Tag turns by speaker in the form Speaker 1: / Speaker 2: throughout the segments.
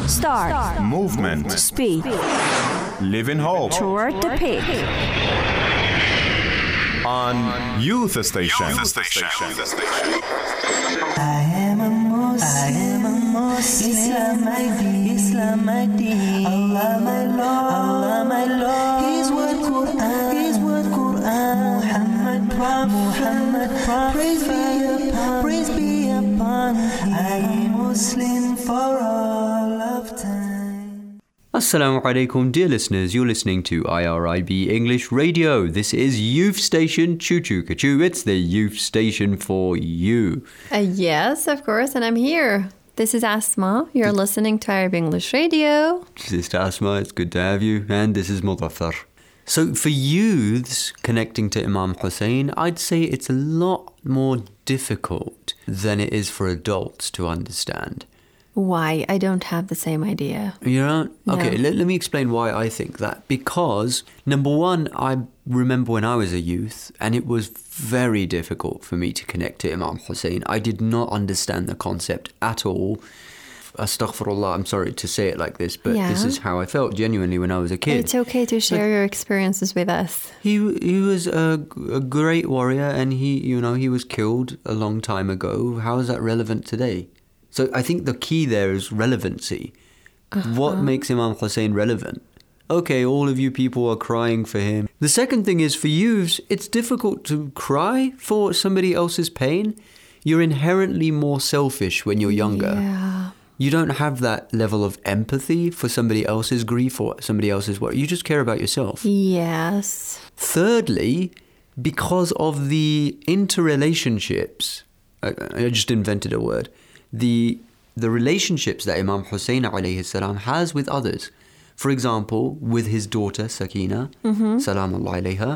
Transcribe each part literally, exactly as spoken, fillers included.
Speaker 1: Start. Start.
Speaker 2: Movement.
Speaker 1: Speed.
Speaker 2: Live in hope.
Speaker 1: Toward the peak.
Speaker 2: On Youth Station.
Speaker 3: Youth Station. I am a Muslim. I am a Muslim. Islam my deen. Islam my deen. Allah my Lord. Allah my Lord. His word Quran. His word Quran. Muhammad Prophet. Muhammad Prophet. Praise be upon. Praise be upon. I am Muslim for all of time.
Speaker 4: Assalamu alaikum, dear listeners. You're listening to I R I B English Radio. This is Youth Station Choo Choo Kachoo. It's the Youth Station for you.
Speaker 5: Uh, yes, of course, and I'm here. This is Asma. You're listening to I R I B English Radio.
Speaker 4: Sister Asma, it's good to have you. And this is Mudathar. So for youths connecting to Imam Hussein, I'd say it's a lot more difficult than it is for adults to understand.
Speaker 5: Why? I don't have the same idea.
Speaker 4: You don't?
Speaker 5: No.
Speaker 4: Okay, let, let me explain why I think that. Because, number one, I remember when I was a youth, and it was very difficult for me to connect to Imam Hussein. I did not understand the concept at all. Astaghfirullah, I'm sorry to say it like this, but
Speaker 5: Yeah.
Speaker 4: this is how I felt genuinely when I was a kid.
Speaker 5: It's okay to share your experiences with us.
Speaker 4: He he was a, a great warrior, and he, you know, he was killed a long time ago. How is that relevant today? So I think the key there is relevancy.
Speaker 5: Uh-huh.
Speaker 4: What makes Imam Hussein relevant? Okay, all of you people are crying for him. The second thing is, for youths, it's difficult to cry for somebody else's pain. You're inherently more selfish when you're younger.
Speaker 5: Yeah.
Speaker 4: You don't have that level of empathy for somebody else's grief or somebody else's worry. You just care about yourself.
Speaker 5: Yes.
Speaker 4: Thirdly, because of the interrelationships, I, I just invented a word, the the relationships that Imam Hussein alayhi salam has with others. For example, with his daughter Sakina,
Speaker 5: Mm-hmm.
Speaker 4: salamullah alayha,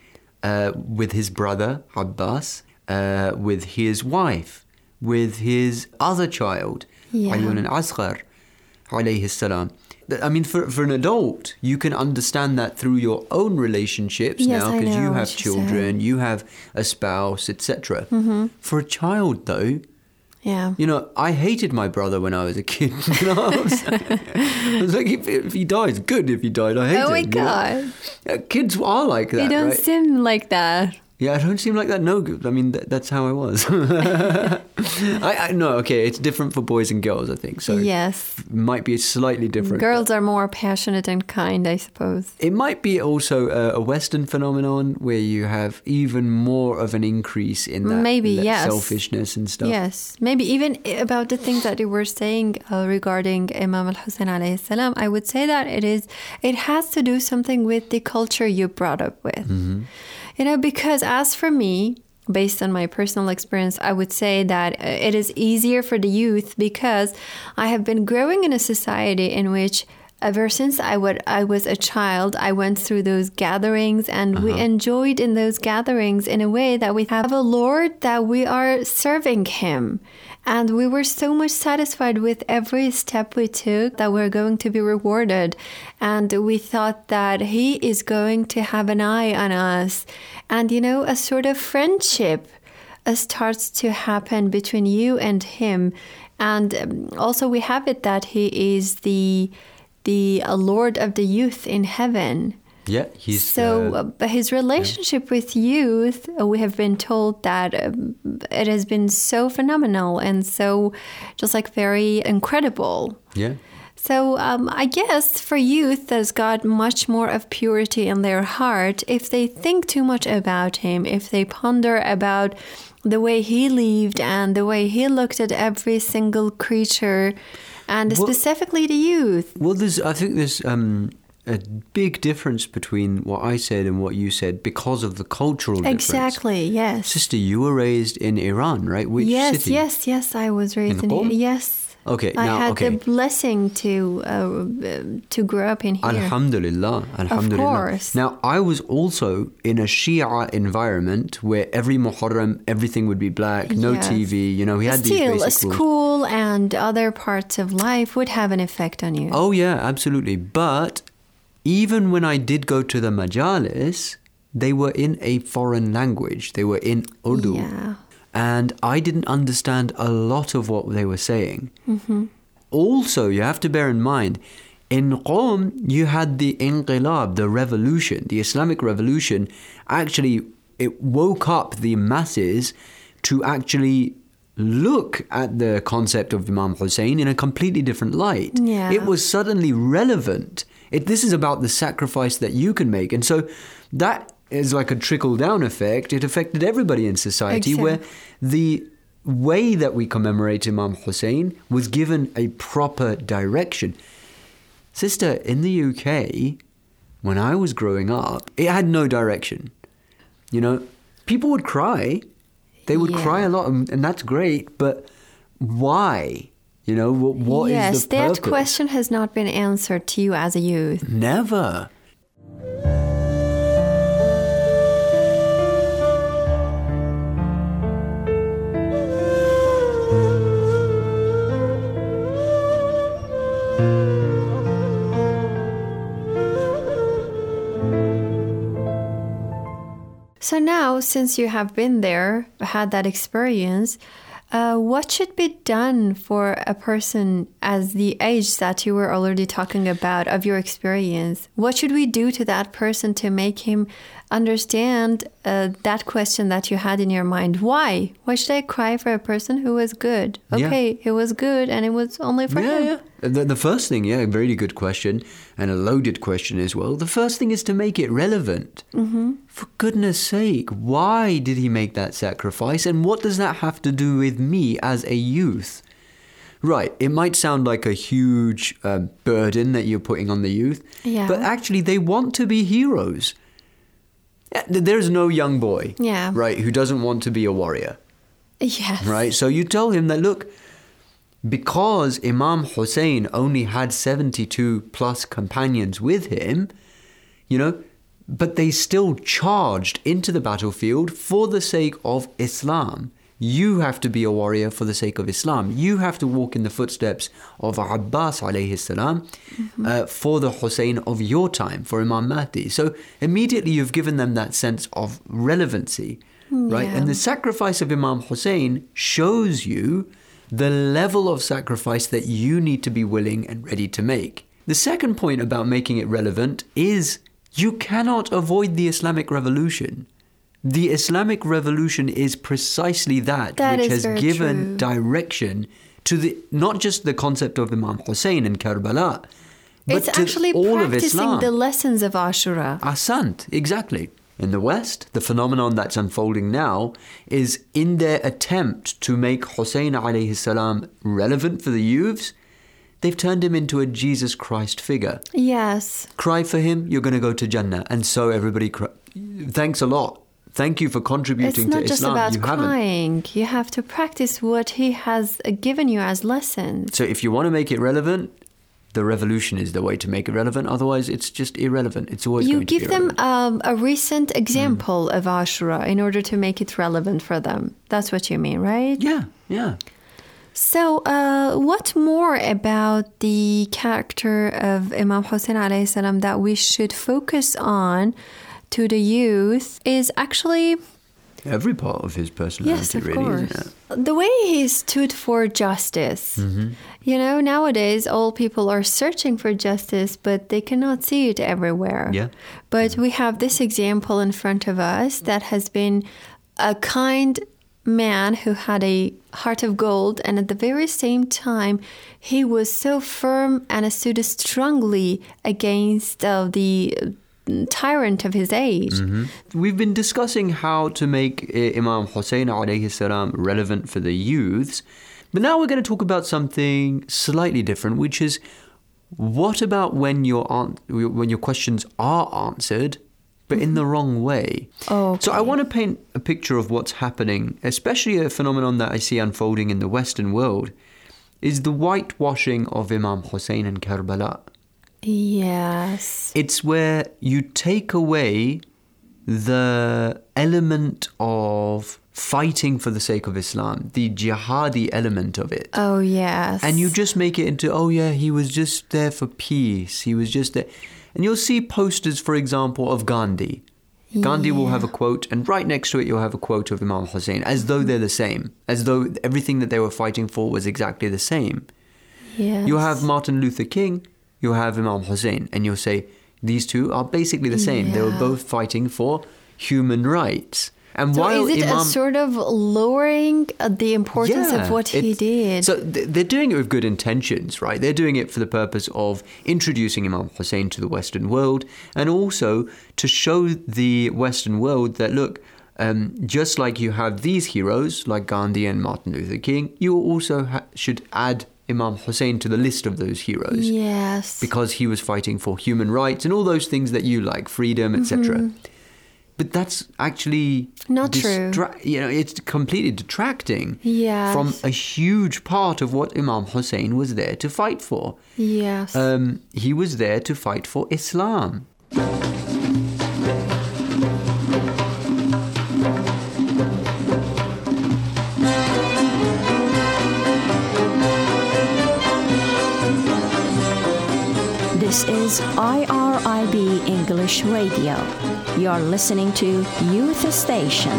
Speaker 4: uh, with his brother Abbas, uh, with his wife, with his other child,
Speaker 5: Yeah.
Speaker 4: Ayun al-Asghar alayhi salam. I mean, for, for an adult, you can understand that through your own relationships
Speaker 5: Yes,
Speaker 4: now,
Speaker 5: I
Speaker 4: because
Speaker 5: know
Speaker 4: you
Speaker 5: what
Speaker 4: have
Speaker 5: you
Speaker 4: children, you have a spouse, et cetera.
Speaker 5: Mm-hmm.
Speaker 4: For a child, though,
Speaker 5: Yeah.
Speaker 4: you know, I hated my brother when I was a kid. You know what I'm saying? I was like, if, if he dies, good. If he died, I hate
Speaker 5: Oh
Speaker 4: him.
Speaker 5: my
Speaker 4: you know?
Speaker 5: God.
Speaker 4: Yeah, kids are like that,
Speaker 5: You don't
Speaker 4: right?
Speaker 5: seem like that.
Speaker 4: Yeah, I don't seem like that. No, I mean, th- that's how I was. I, I No, okay, it's different for boys and girls, I think. So
Speaker 5: Yes.
Speaker 4: it might be slightly different.
Speaker 5: Girls are more passionate and kind, I suppose.
Speaker 4: It might be also a, a Western phenomenon where you have even more of an increase in that
Speaker 5: Maybe,
Speaker 4: le-
Speaker 5: yes.
Speaker 4: selfishness and stuff.
Speaker 5: Yes, maybe even about the things that you were saying uh, regarding Imam al-Hussein alayhi salam, I would say that it is, it has to do something with the culture you brought up with.
Speaker 4: Mm-hmm.
Speaker 5: You know, because as for me, based on my personal experience, I would say that uh, it is easier for the youth because I have been growing in a society in which ever since I, would, I was a child, I went through those gatherings and we enjoyed in those gatherings in a way that we have a Lord that we are serving him. And we were so much satisfied with every step we took that we're going to be rewarded. And we thought that he is going to have an eye on us. And, you know, a sort of friendship uh, starts to happen between you and him. And um, also we have it that he is the the uh, Lord of the youth in heaven.
Speaker 4: Yeah, he's...
Speaker 5: So
Speaker 4: uh,
Speaker 5: uh, his relationship with youth, uh, we have been told that um, it has been so phenomenal and so just like very incredible.
Speaker 4: yeah.
Speaker 5: So um, I guess for youth that's got much more of purity in their heart, if they think too much about him, if they ponder about the way he lived and the way he looked at every single creature, and
Speaker 4: Well-
Speaker 5: specifically the youth.
Speaker 4: Well, there's, I think there's um, a big difference between what I said and what you said because of the cultural difference.
Speaker 5: Exactly, yes.
Speaker 4: Sister, you were raised in Iran, right? Which
Speaker 5: yes,
Speaker 4: city?
Speaker 5: yes, yes. I was raised
Speaker 4: In
Speaker 5: in,
Speaker 4: Qom?
Speaker 5: yes.
Speaker 4: Okay,
Speaker 5: I
Speaker 4: now,
Speaker 5: had
Speaker 4: okay.
Speaker 5: the blessing to uh, to grow up in here.
Speaker 4: Alhamdulillah, Alhamdulillah.
Speaker 5: course.
Speaker 4: Now, I was also in a Shia environment where every Muharram, everything would be black, no
Speaker 5: Yes.
Speaker 4: T V, you know, we had
Speaker 5: Still,
Speaker 4: these
Speaker 5: a
Speaker 4: basic rules.
Speaker 5: school and other parts of life would have an effect on you.
Speaker 4: Oh, yeah, absolutely. But even when I did go to the majalis, they were in a foreign language. They were in Urdu.
Speaker 5: Yeah.
Speaker 4: And I didn't understand a lot of what they were saying.
Speaker 5: Mm-hmm.
Speaker 4: also, you have to bear in mind, in Qom, you had the Inqilab, the revolution, the Islamic revolution. Actually, it woke up the masses to actually look at the concept of Imam Hussein in a completely different light.
Speaker 5: Yeah.
Speaker 4: It was suddenly relevant. It, this is about the sacrifice that you can make. And so that is like a trickle-down effect. It affected everybody in society,
Speaker 5: Exactly.
Speaker 4: where the way that we commemorate Imam Hussein was given a proper direction. Sister, in the U K, when I was growing up, it had no direction. You know, people would cry. They would
Speaker 5: Yeah.
Speaker 4: cry a lot, and and that's great, but why? You know, what, what
Speaker 5: yes,
Speaker 4: is the purpose?
Speaker 5: that question has not been answered to you as a youth.
Speaker 4: Never.
Speaker 5: So now, since you have been there, had that experience, uh, what should be done for a person as the age that you were already talking about of your experience? What should we do to that person to make him understand uh, that question that you had in your mind? Why? Why should I cry for a person who was good?
Speaker 4: Yeah.
Speaker 5: Okay, he was good and it was only for
Speaker 4: Yeah,
Speaker 5: him.
Speaker 4: yeah. The, the first thing, yeah, a very good question, and a loaded question as well. The first thing is to make it relevant. Mm-hmm. For goodness sake, why did he make that sacrifice, and what does that have to do with me as a youth? Right, it might sound like a huge um, burden that you're putting on the youth,
Speaker 5: Yeah.
Speaker 4: but actually they want to be heroes. Yeah, there's no young boy,
Speaker 5: Yeah.
Speaker 4: right, who doesn't want to be a warrior.
Speaker 5: Yes.
Speaker 4: Right? So you tell him that, look, because Imam Hussein only had seventy-two plus companions with him, you know, but they still charged into the battlefield for the sake of Islam. You have to be a warrior for the sake of Islam. You have to walk in the footsteps of Abbas alayhi salam mm-hmm. uh, for the Hussein of your time, for Imam Mahdi. So immediately you've given them that sense of relevancy, right?
Speaker 5: Yeah.
Speaker 4: And the sacrifice of Imam Hussein shows you the level of sacrifice that you need to be willing and ready to make. The second point about making it relevant is you cannot avoid the Islamic Revolution. The Islamic Revolution is precisely that,
Speaker 5: That
Speaker 4: which
Speaker 5: is
Speaker 4: has
Speaker 5: very
Speaker 4: given
Speaker 5: true.
Speaker 4: direction to the not just the concept of Imam Hussein and Karbala, but
Speaker 5: It's
Speaker 4: to
Speaker 5: actually
Speaker 4: all of
Speaker 5: practicing
Speaker 4: Islam.
Speaker 5: the lessons of Ashura.
Speaker 4: Asant, exactly. In the West, the phenomenon that's unfolding now is in their attempt to make Hussein alayhi salam relevant for the youths, they've turned him into a Jesus Christ figure.
Speaker 5: Yes.
Speaker 4: Cry for him, you're going to go to Jannah. And so everybody, cry. Thanks a lot. Thank you for
Speaker 5: It's
Speaker 4: contributing
Speaker 5: not
Speaker 4: to
Speaker 5: just
Speaker 4: Islam.
Speaker 5: about
Speaker 4: you haven't.
Speaker 5: crying. You have to practice what he has uh, given you as lessons.
Speaker 4: So if you want to make it relevant, the revolution is the way to make it relevant. Otherwise, it's just irrelevant. It's always
Speaker 5: You
Speaker 4: going to
Speaker 5: give
Speaker 4: be
Speaker 5: them
Speaker 4: irrelevant.
Speaker 5: um, a recent example of Ashura in order to make it relevant for them. That's what you mean, right?
Speaker 4: Yeah, yeah.
Speaker 5: So, uh, what more about the character of Imam Hussein alayhi salam that we should focus on to the youth is actually,
Speaker 4: Every part of his personality,
Speaker 5: yes, of
Speaker 4: really,
Speaker 5: course,
Speaker 4: isn't it?
Speaker 5: the way he stood for justice.
Speaker 4: Mm-hmm.
Speaker 5: You know, nowadays all people are searching for justice, but they cannot see it everywhere.
Speaker 4: Yeah.
Speaker 5: But we have this example in front of us that has been a kind man who had a heart of gold, and at the very same time, he was so firm and stood strongly against uh, the tyrant of his age.
Speaker 4: Mm-hmm. We've been discussing how to make uh, Imam Hussein alayhi salam relevant for the youths, but now we're going to talk about something slightly different, which is what about when your an- when your questions are answered, but in the wrong way?
Speaker 5: Okay.
Speaker 4: So I want to paint a picture of what's happening, especially a phenomenon that I see unfolding in the Western world, is the whitewashing of Imam Hussein and Karbala.
Speaker 5: Yes.
Speaker 4: It's where you take away the element of fighting for the sake of Islam, the jihadi element of it.
Speaker 5: Oh, yes.
Speaker 4: And you just make it into, oh yeah, he was just there for peace. He was just there. And you'll see posters, for example, of Gandhi. Gandhi will have a quote, and right next to it you'll have a quote of Imam Hussein, as though they're the same, as though everything that they were fighting for was exactly the same.
Speaker 5: Yes.
Speaker 4: You have Martin Luther King, you have Imam Hussein, and you'll say these two are basically the same.
Speaker 5: Yeah.
Speaker 4: They were both fighting for human rights. And
Speaker 5: So
Speaker 4: while
Speaker 5: is it
Speaker 4: Imam
Speaker 5: a sort of lowering uh, the importance
Speaker 4: Yeah,
Speaker 5: of what he
Speaker 4: it's-
Speaker 5: did?
Speaker 4: So th- they're doing it with good intentions, right? They're doing it for the purpose of introducing Imam Hussein to the Western world, and also to show the Western world that, look, um, just like you have these heroes like Gandhi and Martin Luther King, you also ha- should add Imam Hussein to the list of those heroes.
Speaker 5: Yes.
Speaker 4: Because he was fighting for human rights and all those things that you like, freedom, et cetera. But that's actually
Speaker 5: Not true.
Speaker 4: You know, it's completely detracting
Speaker 5: Yes.
Speaker 4: from a huge part of what Imam Hussein was there to fight for.
Speaker 5: Yes.
Speaker 4: Um, he was there to fight for Islam.
Speaker 1: This is I R I B English Radio. You're listening to Youth Station.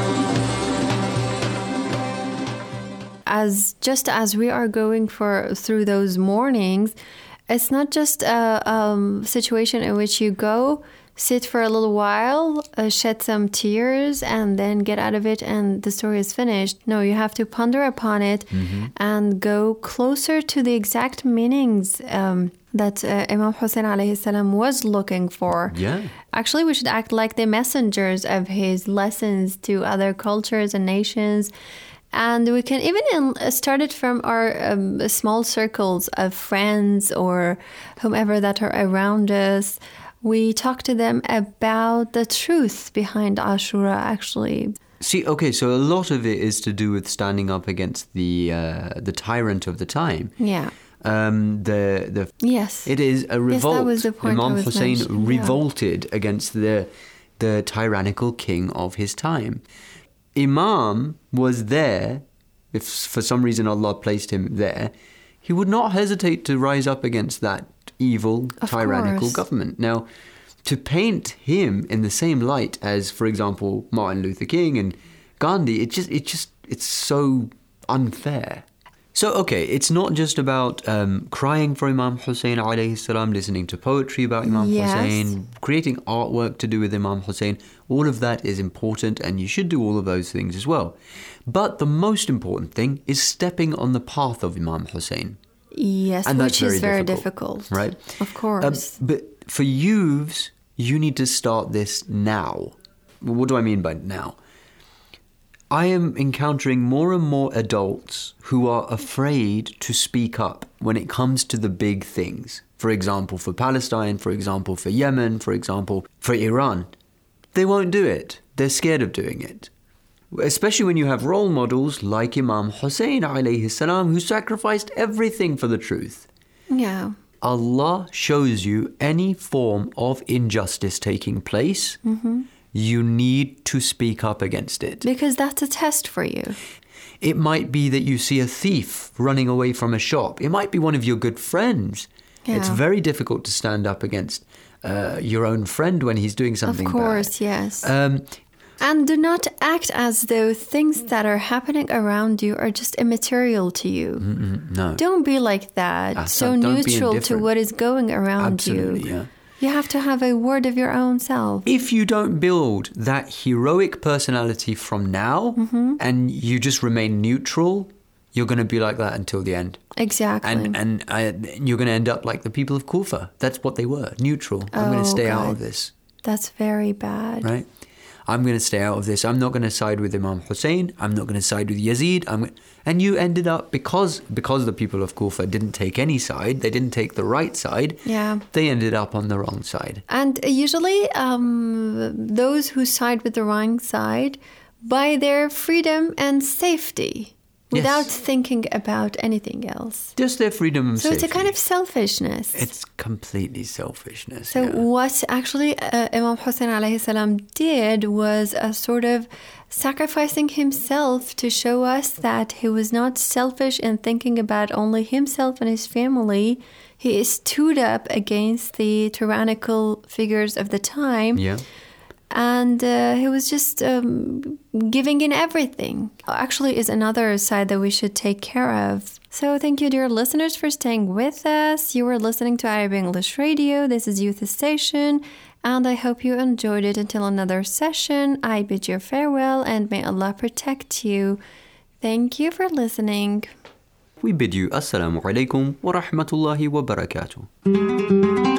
Speaker 5: As just as we are going for through those mornings, it's not just a um, situation in which you go, sit for a little while, uh, shed some tears, and then get out of it and the story is finished. No, you have to ponder upon it and go closer to the exact meanings um, that uh, Imam Hussein alayhi salam was looking for.
Speaker 4: Yeah.
Speaker 5: Actually, we should act like the messengers of his lessons to other cultures and nations. And we can even in, start it from our um, small circles of friends or whomever that are around us. We talk to them about the truth behind Ashura, actually.
Speaker 4: See, okay, so a lot of it is to do with standing up against the uh, the tyrant of the time.
Speaker 5: Yeah.
Speaker 4: Um, the the
Speaker 5: Yes.
Speaker 4: It is a revolt.
Speaker 5: was the point I
Speaker 4: Imam
Speaker 5: was
Speaker 4: Hussein
Speaker 5: mentioning, yeah.
Speaker 4: revolted against the the tyrannical king of his time. Imam was there, if for some reason Allah placed him there, he would not hesitate to rise up against that evil,
Speaker 5: Of
Speaker 4: tyrannical
Speaker 5: course.
Speaker 4: government. Now, to paint him in the same light as, for example, Martin Luther King and Gandhi, it just, it just, it's so unfair. So, okay, it's not just about um, crying for Imam Hussein alayhi salam, listening to poetry about Imam
Speaker 5: Yes.
Speaker 4: Hussein, creating artwork to do with Imam Hussein. All of that is important, and you should do all of those things as well. But the most important thing is stepping on the path of Imam Hussein.
Speaker 5: Yes,
Speaker 4: And
Speaker 5: which
Speaker 4: that's
Speaker 5: is
Speaker 4: very
Speaker 5: very
Speaker 4: difficult,
Speaker 5: difficult.
Speaker 4: right?
Speaker 5: Of course.
Speaker 4: Um, but for youths, you need to start this now. Well, what do I mean by now? I am encountering more and more adults who are afraid to speak up when it comes to the big things. For example, for Palestine, for example, for Yemen, for example, for Iran. They won't do it. They're scared of doing it. Especially when you have role models like Imam Hussein alayhi salam, who sacrificed everything for the truth.
Speaker 5: yeah.
Speaker 4: Allah shows you any form of injustice taking place, you need to speak up against it.
Speaker 5: Because that's a test for you.
Speaker 4: It might be that you see a thief running away from a shop. It might be one of your good friends. It's
Speaker 5: Yeah.
Speaker 4: very difficult to stand up against uh, your own friend when he's doing something
Speaker 5: Of
Speaker 4: bad.
Speaker 5: course, yes.
Speaker 4: Um,
Speaker 5: And do not act as though things that are happening around you are just immaterial to you.
Speaker 4: no.
Speaker 5: Don't be like that.
Speaker 4: Ah,
Speaker 5: so
Speaker 4: so don't be
Speaker 5: neutral to
Speaker 4: indifferent.
Speaker 5: what is going around
Speaker 4: Absolutely,
Speaker 5: you.
Speaker 4: yeah.
Speaker 5: You have to have a word of your own self.
Speaker 4: If you don't build that heroic personality from now
Speaker 5: Mm-hmm.
Speaker 4: and you just remain neutral, you're going to be like that until the end.
Speaker 5: Exactly.
Speaker 4: And and uh, you're going to end up like the people of Kufa. That's what they were, neutral. I'm going to
Speaker 5: Oh,
Speaker 4: stay out
Speaker 5: God.
Speaker 4: of this,
Speaker 5: That's very bad.
Speaker 4: right? I'm going to stay out of this. I'm not going to side with Imam Hussein. I'm not going to side with Yazid. I'm gonna... And you ended up, because because the people of Kufa didn't take any side, they didn't take the right side,
Speaker 5: Yeah.
Speaker 4: they ended up on the wrong side.
Speaker 5: And usually, um, those who side with the wrong side buy their freedom and safety without
Speaker 4: Yes.
Speaker 5: thinking about anything else.
Speaker 4: Just their freedom and
Speaker 5: So
Speaker 4: safety.
Speaker 5: it's a kind of selfishness.
Speaker 4: It's completely selfishness.
Speaker 5: So
Speaker 4: yeah.
Speaker 5: what actually uh, Imam Hussein alayhi salam did was a sort of sacrificing himself to show us that he was not selfish in thinking about only himself and his family. He stood up against the tyrannical figures of the time.
Speaker 4: Yeah.
Speaker 5: and uh, he was just um, giving in everything. Actually, is another side that we should take care of. So thank you, dear listeners, for staying with us. You were listening to I R B English Radio. This is Youth Station, and I hope you enjoyed it. Until another session, I bid you farewell, and may Allah protect you. Thank you for listening.
Speaker 4: We bid you Assalamu alaikum wa rahmatullahi wa barakatuh.